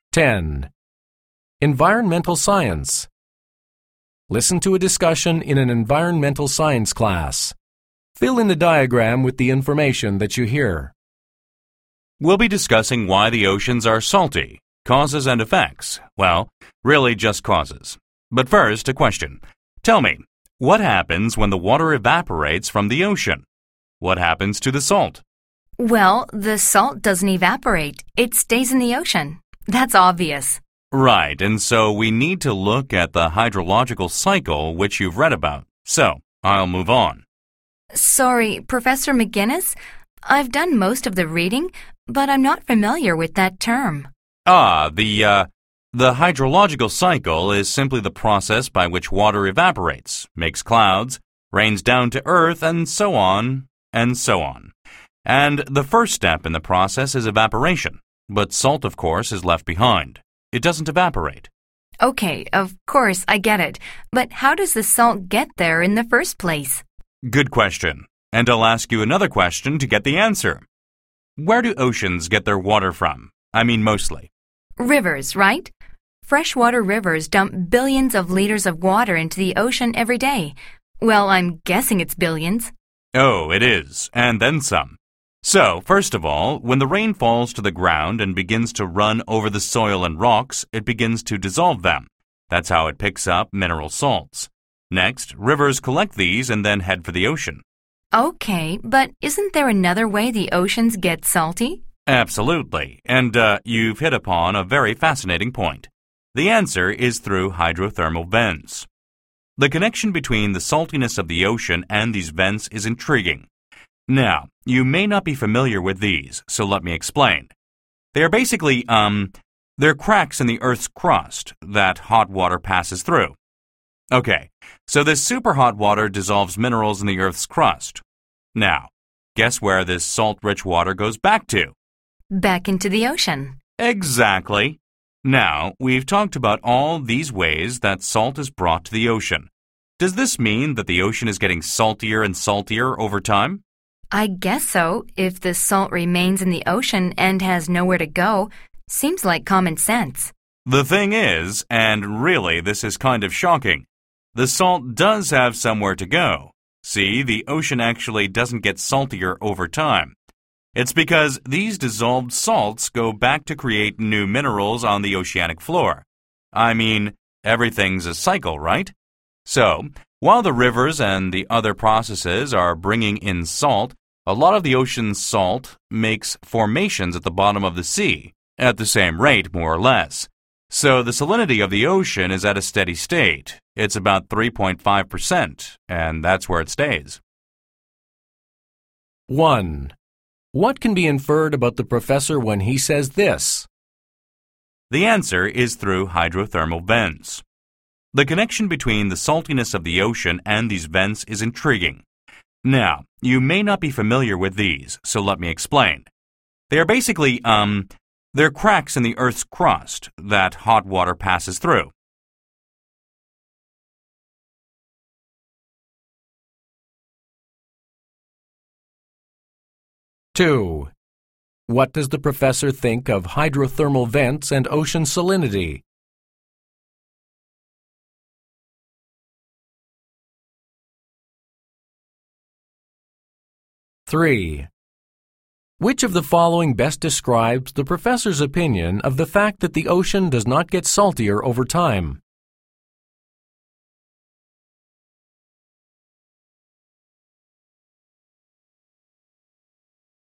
10. Environmental science. Listen to a discussion in an environmental science class. Fill in the diagram with the information that you hear. We'll be discussing why the oceans are salty, causes and effects. Well, really just causes. But first, a question. Tell me, what happens when the water evaporates from the ocean? What happens to the salt? Well, the salt doesn't evaporate. It stays in the ocean. That's obvious. Right, and so we need to look at the hydrological cycle which you've read about. So, I'll move on. Sorry, Professor McGinnis? I've done most of the reading, but I'm not familiar with that term. The hydrological cycle is simply the process by which water evaporates, makes clouds, rains down to earth, and so on, and so on. And the first step in the process is evaporation, but salt, of course, is left behind. It doesn't evaporate. Okay, of course, I get it. But how does the salt get there in the first place? Good question. And I'll ask you another question to get the answer. Where do oceans get their water from? I mean, mostly. Rivers, right? Freshwater rivers dump billions of liters of water into the ocean every day. Well, I'm guessing it's billions. Oh, it is, and then some. So, first of all, when the rain falls to the ground and begins to run over the soil and rocks, it begins to dissolve them. That's how it picks up mineral salts. Next, rivers collect these and then head for the ocean. Okay, but isn't there another way the oceans get salty? Absolutely, and you've hit upon a very fascinating point. The answer is through hydrothermal vents. The connection between the saltiness of the ocean and these vents is intriguing. Now, you may not be familiar with these, so let me explain. They are basically, they're cracks in the Earth's crust that hot water passes through. Okay, so this super hot water dissolves minerals in the Earth's crust. Now, guess where this salt-rich water goes back to? Back into the ocean. Exactly. Now, we've talked about all these ways that salt is brought to the ocean. Does this mean that the ocean is getting saltier and saltier over time? I guess so, if the salt remains in the ocean and has nowhere to go. Seems like common sense. The thing is, and really this is kind of shocking, the salt does have somewhere to go. See, the ocean actually doesn't get saltier over time. It's because these dissolved salts go back to create new minerals on the oceanic floor. I mean, everything's a cycle, right? So, while the rivers and the other processes are bringing in salt, a lot of the ocean's salt makes formations at the bottom of the sea, at the same rate, more or less. So the salinity of the ocean is at a steady state. It's about 3.5%, and that's where it stays. 1. What can be inferred about the professor when he says this? The answer is through hydrothermal vents. The connection between the saltiness of the ocean and these vents is intriguing. Now, you may not be familiar with these, so let me explain. They are basically, they're cracks in the Earth's crust that hot water passes through. Two. What does the professor think of hydrothermal vents and ocean salinity? 3. Which of the following best describes the professor's opinion of the fact that the ocean does not get saltier over time?